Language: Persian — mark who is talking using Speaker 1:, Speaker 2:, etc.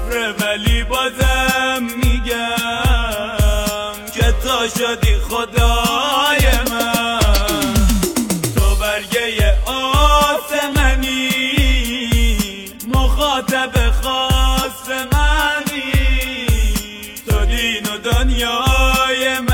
Speaker 1: کفره ولی بازم میگم که تا شدی خدای من. تو برگه آسمنی مخاطب خاص منی، تو دین و دنیای